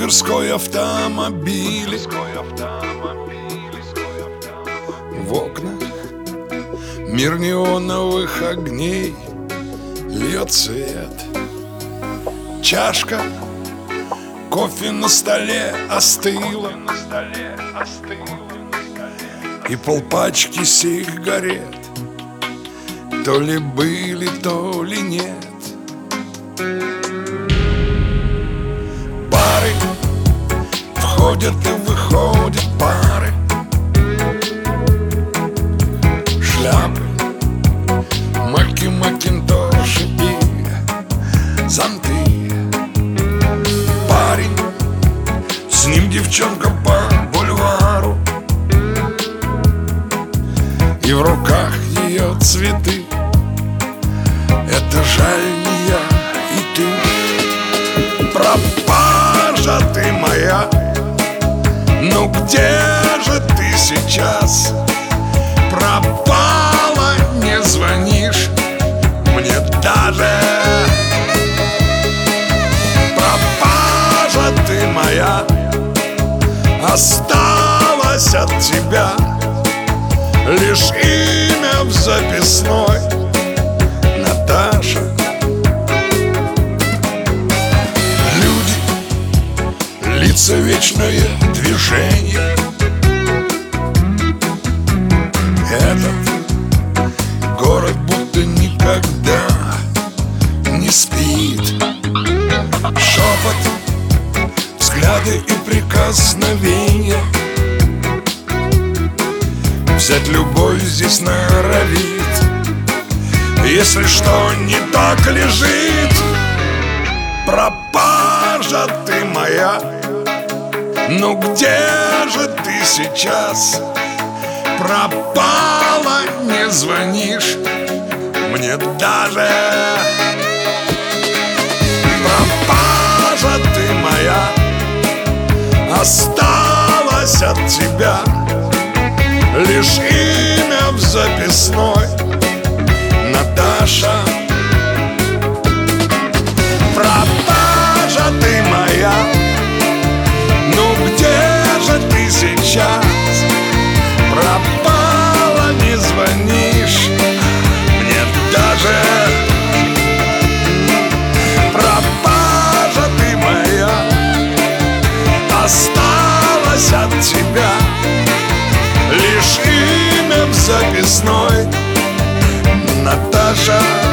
Мирской автомобиль. В окнах мир неоновых огней льет свет. Чашка кофе на столе остыла, и полпачки сигарет то ли были, то ли нет. Пары входят и выходят пары. Шляпы, маки, макинтоши и зонты. Парень, с ним девчонка по бульвару, и в руках ее цветы. Это жаль не я и ты. Пропажа ты моя, ну где же ты сейчас? Пропала, не звонишь мне даже. Пропажа ты моя, осталось от тебя лишь имя в записной: Наташа. Люди, лица, вечное движение. Этот город будто никогда не спит. Шепот, взгляды и прикосновения. Взять любовь здесь норовит. Если что не так лежит. Пропажа ты моя, ну где же ты сейчас? Пропала, не звонишь мне даже. Пропажа ты моя, осталось от тебя лишь имя в записной: Наташа. Пропажа ты моя, ну где же ты сейчас? Пропала, не звонишь мне даже. Пропажа ты моя, осталось от тебя лишь имя в записной: Наташа.